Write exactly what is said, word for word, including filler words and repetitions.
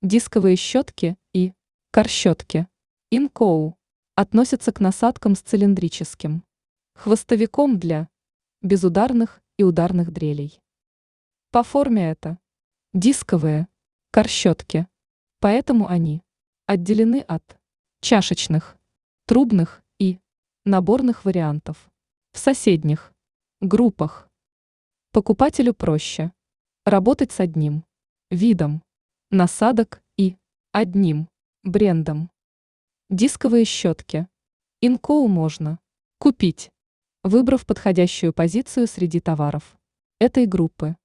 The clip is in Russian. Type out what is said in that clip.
Дисковые щетки и корщетки Инкоу относятся к насадкам с цилиндрическим хвостовиком для безударных и ударных дрелей. По форме это дисковые корщетки, поэтому они отделены от чашечных, трубных и наборных вариантов. В соседних группах покупателю проще работать с одним видом насадок и одним брендом. Дисковые щетки Инкоу можно купить, выбрав подходящую позицию среди товаров этой группы.